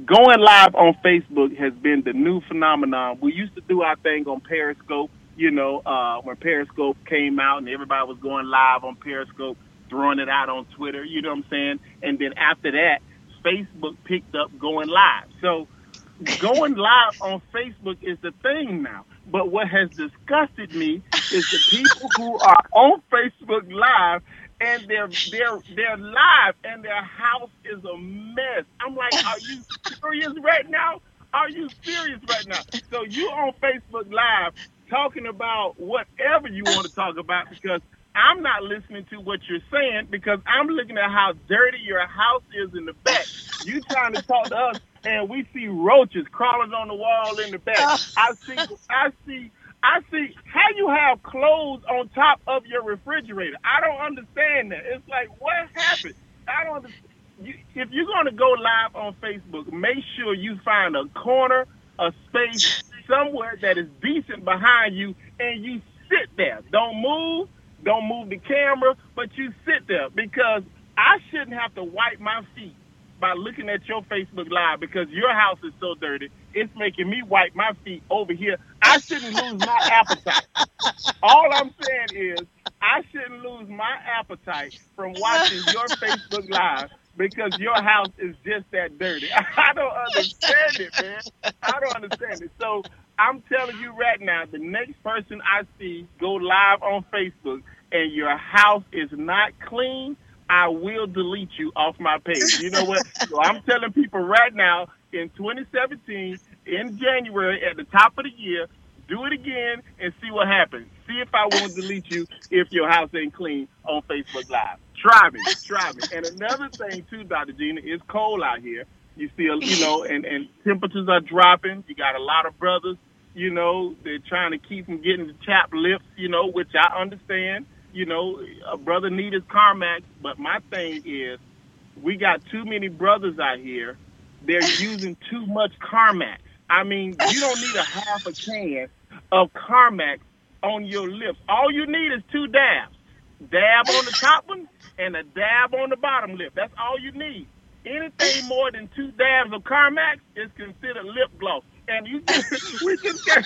going live on Facebook has been the new phenomenon. We used to do our thing on Periscope, you know, uh, when Periscope came out and everybody was going live on Periscope, throwing it out on Twitter, you know what I'm saying? And then after that, Facebook picked up going live. So going live on Facebook is the thing now. But what has disgusted me is the people who are on Facebook Live and they're they're they're live and their house is a mess. I'm like, are you serious right now? Are you serious right now? So you on Facebook Live talking about whatever you want to talk about, because I'm not listening to what you're saying, because I'm looking at how dirty your house is in the back. You trying to talk to us, and we see roaches crawling on the wall in the back. I see, I see, I see how you have clothes on top of your refrigerator. I don't understand that. It's like, what happened? I don't understand. You, if you're going to go live on Facebook, make sure you find a corner, a space, somewhere that is decent behind you, and you sit there. Don't move. Don't move the camera, but you sit there, because I shouldn't have to wipe my feet by looking at your Facebook Live, because your house is so dirty. It's making me wipe my feet over here. I shouldn't lose my appetite. All I'm saying is I shouldn't lose my appetite from watching your Facebook Live, because your house is just that dirty. I don't understand it, man. I don't understand it. So I'm telling you right now, the next person I see go live on Facebook and your house is not clean, I will delete you off my page. You know what? So I'm telling people right now, in twenty seventeen, in January, at the top of the year, do it again and see what happens. See if I won't delete you if your house ain't clean on Facebook Live. Try me. Try me. And another thing, too, Doctor Gina, it's cold out here. You see, you know, and, and temperatures are dropping. You got a lot of brothers, you know, they're trying to keep from getting the chapped lips, you know, which I understand. You know, a brother need his Carmax, but my thing is we got too many brothers out here. They're using too much Carmax. I mean, you don't need a half a can of Carmax on your lips. All you need is two dabs. Dab on the top one and a dab on the bottom lip. That's all you need. Anything more than two dabs of Carmax is considered lip gloss. And you just, we just can't,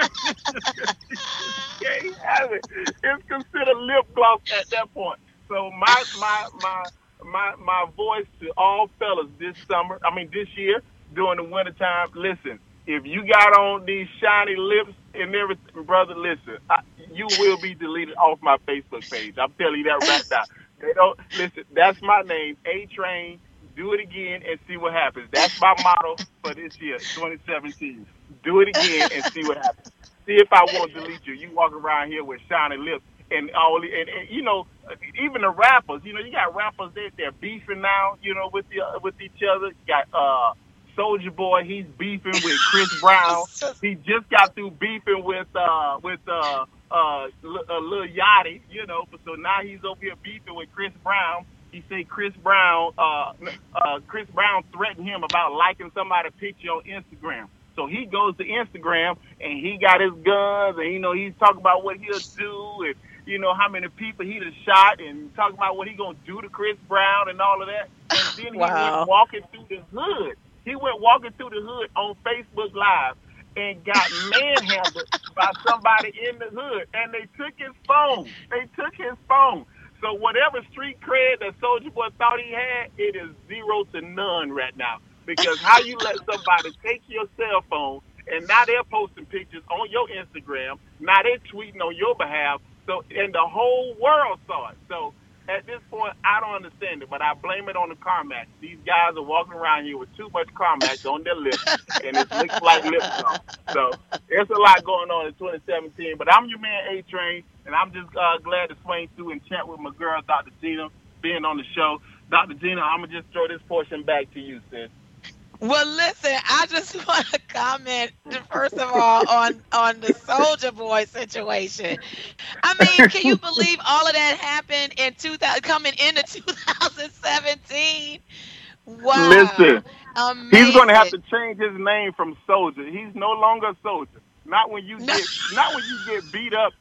can't have it. It's considered lip gloss at that point. So my my my my my voice to all fellas this summer, I mean this year, during the wintertime, listen, if you got on these shiny lips and everything, brother, listen, I, you will be deleted off my Facebook page. I'm telling you that right now. They don't listen. That's my name, A-Train. Do it again and see what happens. That's my motto for this year, twenty seventeen. Do it again and see what happens. See if I won't delete you. You walk around here with shiny lips and all, and, and you know, even the rappers. You know, you got rappers that they're beefing now. You know, with the with each other. You got uh, Soulja Boy. He's beefing with Chris Brown. He just got through beefing with uh with uh uh Lil Yachty. You know, so now he's over here beefing with Chris Brown. He said Chris Brown, uh, uh, Chris Brown threatened him about liking somebody's picture on Instagram. So he goes to Instagram and he got his guns and, you know, he's talking about what he'll do and, you know, how many people he done shot and talking about what he going to do to Chris Brown and all of that. And then he Wow. went walking through the hood. He went walking through the hood on Facebook Live and got manhandled by somebody in the hood. And they took his phone. They took his phone. So whatever street cred that Soulja Boy thought he had, it is zero to none right now. Because how you let somebody take your cell phone and now they're posting pictures on your Instagram, now they're tweeting on your behalf, so and the whole world saw it. So at this point, I don't understand it, but I blame it on the Carmax. These guys are walking around here with too much Carmax on their lips, and it looks like lip gloss. So there's a lot going on in twenty seventeen. But I'm your man, A-Train, and I'm just uh, glad to swing through and chat with my girl, Doctor Gina, being on the show. Doctor Gina, I'm going to just throw this portion back to you, sis. Well, listen, I just want to comment, first of all, on, on the Soulja Boy situation. I mean, can you believe all of that happened in two thousand, coming into two thousand seventeen? Wow. Listen, Amazing. he's going to have to change his name from Soulja. He's no longer a soldier. Not when you No. get, not when you get beat up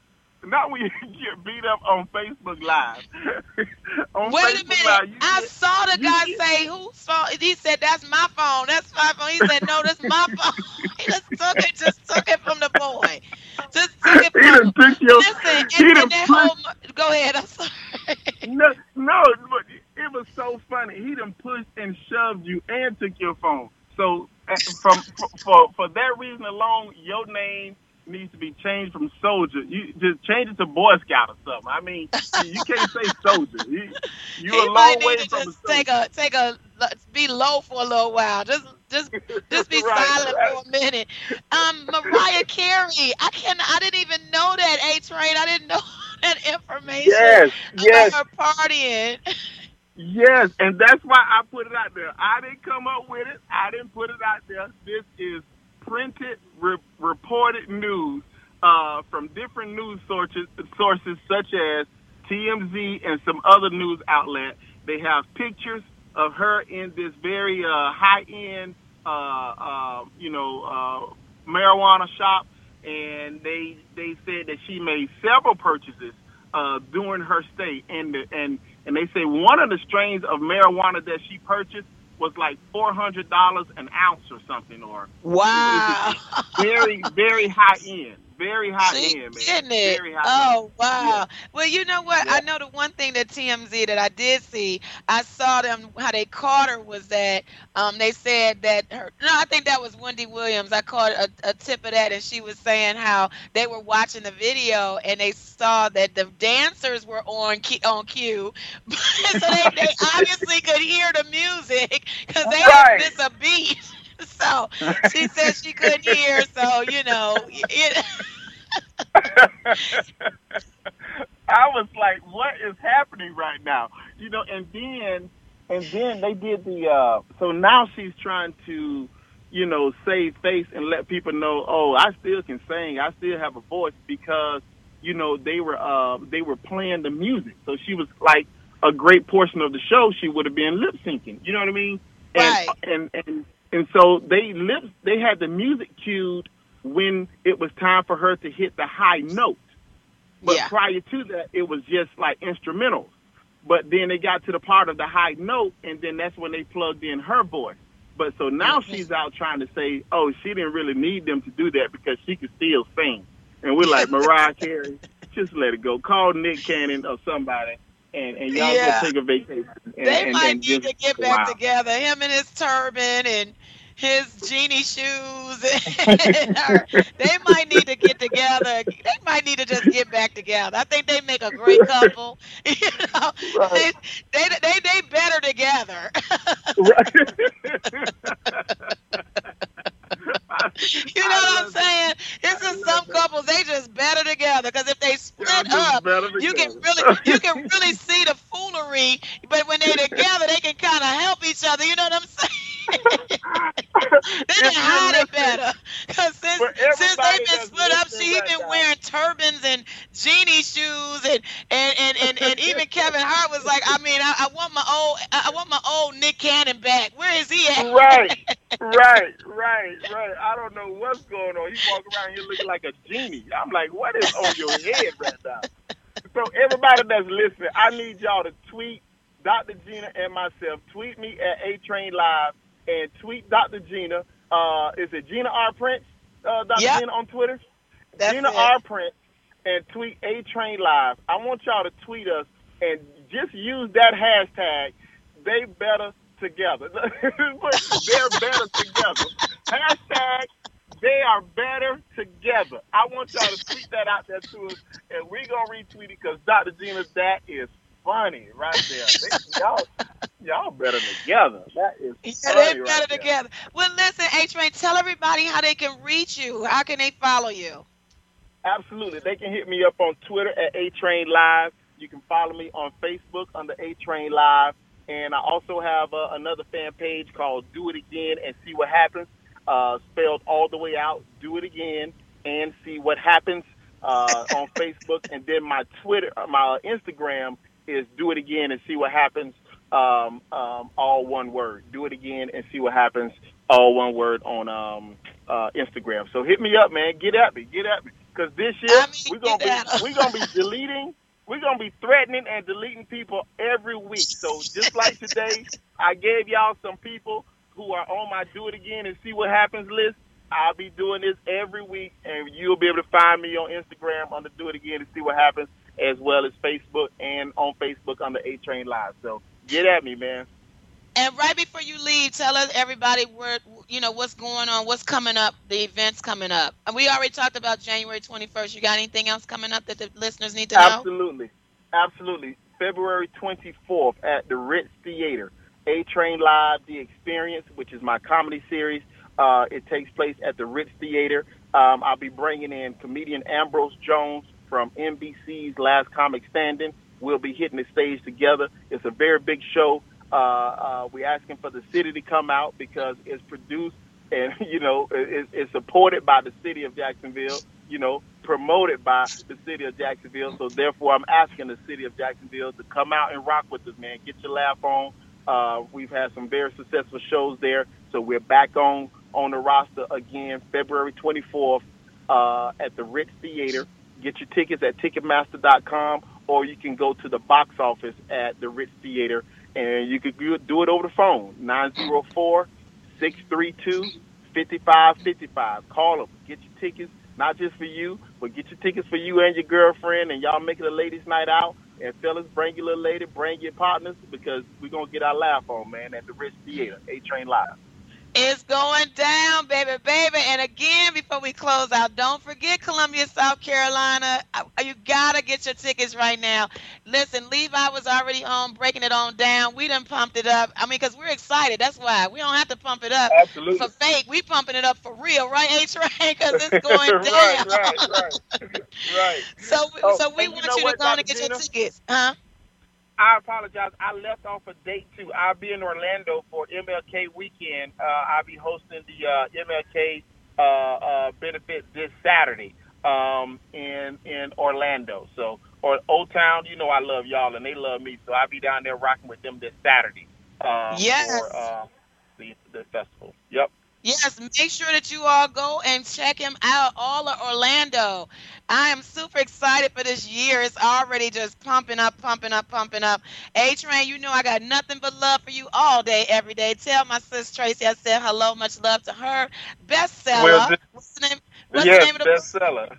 not when you get beat up on Facebook Live. on Wait Facebook a minute. Live, you I get, saw the you guy get, say, whose phone? He said, that's my phone. That's my phone. He said, no, that's my phone. He just took it, just took it from the boy. Just took it he from done him. took your, Listen, he and, and done that pushed, whole, go ahead, I'm sorry. no, no, but it was so funny. He done pushed and shoved you and took your phone. So uh, from for, for for that reason alone, your name needs to be changed from Soldier. You just change it to Boy Scout or something. I mean, you can't say Soldier. You, you He a might long way need to from a just soldier. take a, take a, be low for a little while. Just, just, just be Right, silent right. for a minute. Um, Mariah Carey, I can, I didn't even know that, A-Train. I didn't know that information Yes, yes, about her partying. yes, and that's why I put it out there. I didn't come up with it. I didn't put it out there. This is printed, re- reported news uh, from different news sources, sources such as T M Z and some other news outlets. They have pictures of her in this very uh, high-end, uh, uh, you know, uh, marijuana shop, and they they said that she made several purchases uh, during her stay, and the, and and they say one of the strains of marijuana that she purchased was like four hundred dollars an ounce or something, or Wow. very very high end, very high She end, man, getting it. very high Oh, end. wow. Yeah, Well, you know what? yeah. I know the one thing that T M Z that I did see, I saw them, how they caught her was that um, they said that her, no, I think that was Wendy Williams. I caught a, a tip of that, and she was saying how they were watching the video and they saw that the dancers were on key, on cue. So they, they obviously could hear the music because they Right. didn't miss a beat. So she said she couldn't hear, so, you know, it, I was like, what is happening right now? You know, and then and then they did the uh so now she's trying to, you know, save face and let people know, oh, I still can sing, I still have a voice, because, you know, they were uh they were playing the music. So she was like a great portion of the show she would have been lip syncing. You know what I mean? And Right. and and and so they lip they had the music cued when it was time for her to hit the high note. But yeah. prior to that, it was just like instrumentals. But then they got to the part of the high note, and then that's when they plugged in her voice. But so now Mhm. she's out trying to say, oh, she didn't really need them to do that because she could still sing. And we're like, Mariah Carey, just let it go. Call Nick Cannon or somebody, and, and y'all Yeah. go take a vacation. And, They and, might and need just, to get back wow. together. Him and his turban and his genie shoes. And her, they might need to get together. They might need to just get back together. I think they make a great couple. You know, Right. they, they they they better together. You know what I'm saying? This is some couples, they just better together, because if they split Y'all just up, better you can together. really you can really see the foolery. But when they're together, they can kind of help each other. You know what I'm saying? They can If you're hide it listening- better, because since For since everybody they've been that's split up, listening she's right been now. wearing turbans and genie shoes, and and and and, and even Kevin Hart was like, I mean, I, I want my old I want my old Nick Cannon back. Where is he at? Right, right, right, right. I don't know what's going on. You walk around here looking like a genie. I'm like, what is on your head right now? So everybody that's listening, I need y'all to tweet Doctor Gina and myself. Tweet me at A Train Live and tweet Doctor Gina. Uh, is it Gina R Prince? Uh, Doctor Yep. Gina on Twitter. That's Gina it. R Prince, and tweet A Train Live. I want y'all to tweet us and just use that hashtag. They better together. They're better together. Hashtag they are better together. I want y'all to tweet that out there to us, and we're going to retweet it, because Doctor Gina, that is funny right there. They, y'all, y'all better together. That is Yeah, funny they right better there. together. Well, listen, H-Train, tell everybody how they can reach you. How can they follow you? Absolutely. They can hit me up on Twitter at A Train Live. You can follow me on Facebook under A Train Live. And I also have uh, another fan page called Do It Again and See What Happens, uh, spelled all the way out, Do It Again and See What Happens uh, on Facebook. And then my Twitter, my Instagram is Do It Again and See What Happens, um, um, all one word. Do It Again and See What Happens, all one word on um, uh, Instagram. So hit me up, man. Get at me. Get at me. Because this year I mean, we're gonna you be gotta- we're gonna be deleting, we're gonna be threatening and deleting people every week. So just like today, I gave y'all some people who are on my Do It Again and See What Happens list. I'll be doing this every week, and you'll be able to find me on Instagram on the Do It Again and See What Happens, as well as Facebook and on Facebook on the A Train Live. So get at me, man. And right before you leave, tell us everybody where you know what's going on, what's coming up, the events coming up. And we already talked about January twenty-first. You got anything else coming up that the listeners need to know? Absolutely, absolutely. February twenty-fourth at the Ritz Theater, A Train Live, The Experience, which is my comedy series. Uh, it takes place at the Ritz Theater. Um, I'll be bringing in comedian Ambrose Jones from N B C's Last Comic Standing. We'll be hitting the stage together. It's a very big show. Uh, uh, we're asking for the city to come out because it's produced and, you know, it, it's supported by the city of Jacksonville, you know, promoted by the city of Jacksonville. So, therefore, I'm asking the city of Jacksonville to come out and rock with us, man. Get your laugh on. Uh, we've had some very successful shows there. So we're back on, on the roster again, February twenty-fourth uh, at the Ritz Theater. Get your tickets at Ticketmaster dot com, or you can go to the box office at the Ritz Theater. And you could do it over the phone, nine oh four, six three two, five five five five. Call them. Get your tickets, not just for you, but get your tickets for you and your girlfriend, and y'all make it a ladies' night out. And, fellas, bring your little lady, bring your partners, because we're going to get our laugh on, man, at the Ritz Theater, A-Train Live. It's going down, baby, baby. And again, before we close out, don't forget Columbia, South Carolina. You got to get your tickets right now. Listen, Levi was already on, breaking it on down. We done pumped it up. I mean, because we're excited. That's why. We don't have to pump it up Absolutely. for fake. We pumping it up for real, right, A-Train? Because it's going down. right, right, right. right. So, Oh, so we and you want know you what, to go on and Doctor get your Gina? tickets. Huh? I apologize. I left off a date, too. I'll be in Orlando for M L K weekend. Uh, I'll be hosting the uh, M L K uh, uh, benefit this Saturday um, in in Orlando. So, or Old Town, you know I love y'all, and they love me. So I'll be down there rocking with them this Saturday um, Yes. for uh, the, the festival. Yep. Yes, make sure that you all go and check him out, all of Orlando. I am super excited for this year. It's already just pumping up, pumping up, pumping up. A-Train, you know I got nothing but love for you all day, every day. Tell my sis Tracy I said hello, much love to her. Bestseller. Well, th- what's the name, what's yes, the name of the book? bestseller.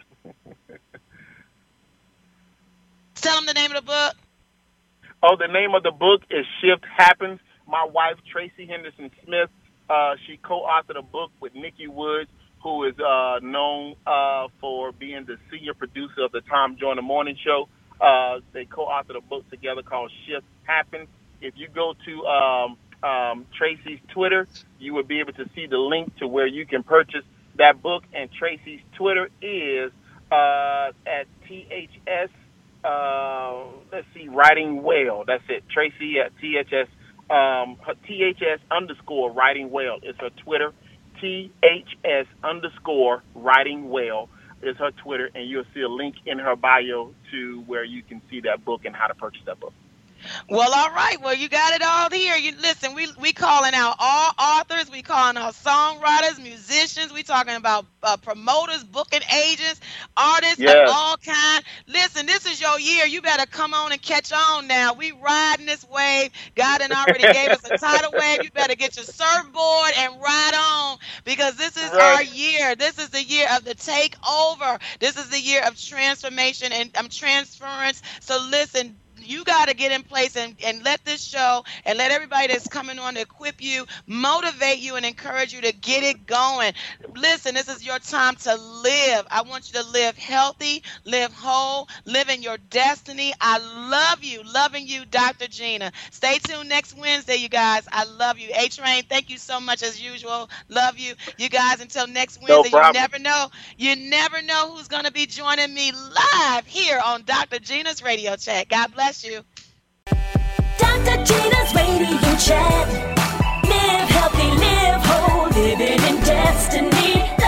Tell them the name of the book. Oh, the name of the book is Shift Happens. My wife, Tracy Henderson Smith, uh, she co-authored a book with Nikki Woods, who is uh, known uh, for being the senior producer of the Tom Joyner Morning Show. Uh, they co-authored a book together called Shift Happens. If you go to um, um, Tracy's Twitter, you will be able to see the link to where you can purchase that book. And Tracy's Twitter is uh, at T H S, uh, let's see, Writing Well. That's it. Tracy at T H S. Um, her T H S underscore Writing Well is her Twitter. T H S underscore Writing Well is her Twitter, and you'll see a link in her bio to where you can see that book and how to purchase that book. Well, all right. Well, you got it all here. You listen. We we calling out all authors. We calling out songwriters, musicians. We talking about uh, promoters, booking agents, artists Yes. of all kind. Listen, this is your year. You better come on and catch on now. We riding this wave. God done already gave us a tidal wave. You better get your surfboard and ride on, because this is Right. our year. This is the year of the takeover. This is the year of transformation and um, transference. So listen. You got to get in place and, and let this show and let everybody that's coming on to equip you, motivate you, and encourage you to get it going. Listen, this is your time to live. I want you to live healthy, live whole, live in your destiny. I love you. Loving you, Doctor Gina. Stay tuned next Wednesday, you guys. I love you. A-Train, thank you so much as usual. Love you. You guys, until next No Wednesday, you problem. never know. You never know who's going to be joining me live here on Doctor Gina's Radio Chat. God bless you. Doctor Gina's Radio Chat. Live healthy, live whole, living in destiny.